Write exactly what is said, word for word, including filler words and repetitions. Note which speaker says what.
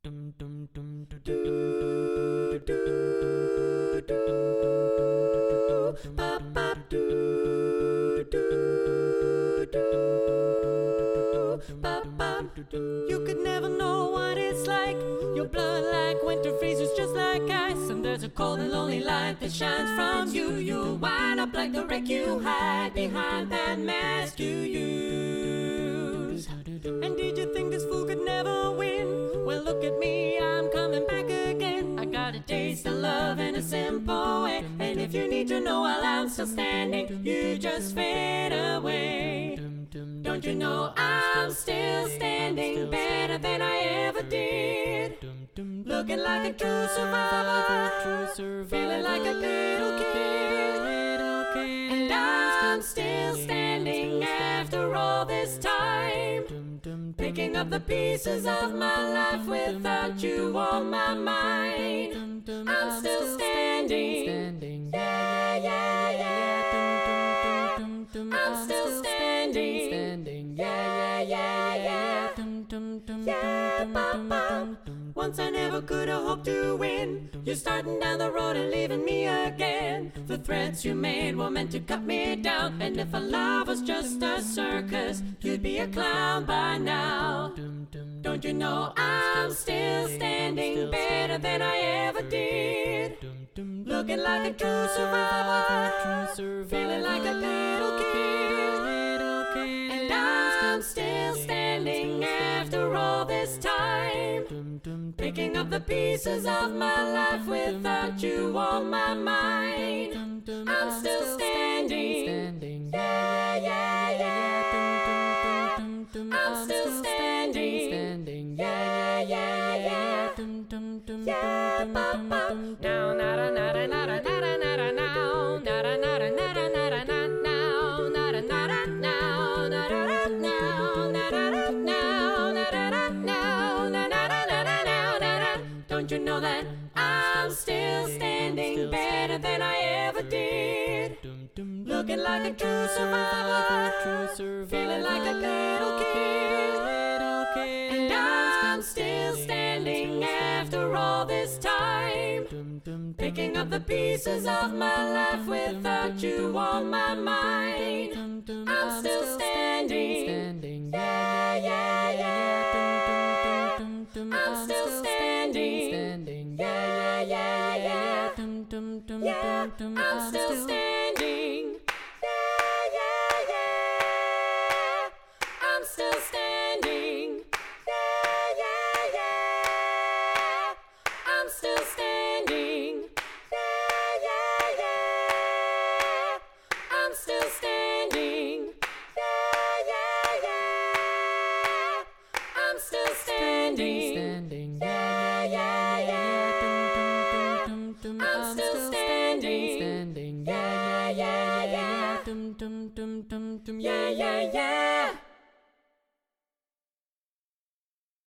Speaker 1: You could never know what it's like. Your blood like winter freezes just like ice. And there's a cold and lonely light that shines from you. You wind up like the wreck you hide behind that mask you use. And did you think this fool could never win? Well, look at me, I'm coming back again. I got a taste of love in a simple way. And if you need to know while I'm still standing, you just fade away. Don't you know I'm still standing better than I ever did? Looking like a true survivor, feeling like a little kid. And I'm still standing after all this time, picking up the pieces of my life without you on my mind. I'm still standing, yeah, yeah, yeah. I'm still standing, yeah, yeah, yeah, yeah. Yeah, bum, bum. Once I never could have hoped to win. You're starting down the road and leaving me again. The threats you made were meant to cut me down. And if a love was just a circus, you'd be a clown by now. Don't you know I'm still standing better than I ever did? Looking like a true survivor, feeling like a little kid. And I'm still standing after all this time, picking up the pieces of my life without you on my mind. I'm still standing, yeah, yeah, yeah. I'm still standing, yeah, yeah, yeah. Yeah, bum, bum. Now, nada, nada, nada, nada, nada, now. Nada, nada, nada, nada, nada, now. Nada, nada, now. Nada, now. Nada, now. Nada, now. Nada, nada, now. Nada. Don't you know that I'm still standing better than I ever did? Looking like a true survivor, feeling like a little kid. And I'm still standing after all this time, picking up the pieces of my life without you on my mind. I'm still standing, yeah, yeah, yeah. I'm still standing, yeah, yeah, yeah, yeah. Yeah, I'm still standing, yeah, yeah, yeah. I'm still standing, yeah, yeah, yeah. I'm still standing, yeah, yeah, yeah. I'm still standing, yeah, yeah, yeah. I'm still standing, yeah, yeah, yeah. I'm still standing, yeah, yeah, yeah, yeah. Yeah, yeah, yeah.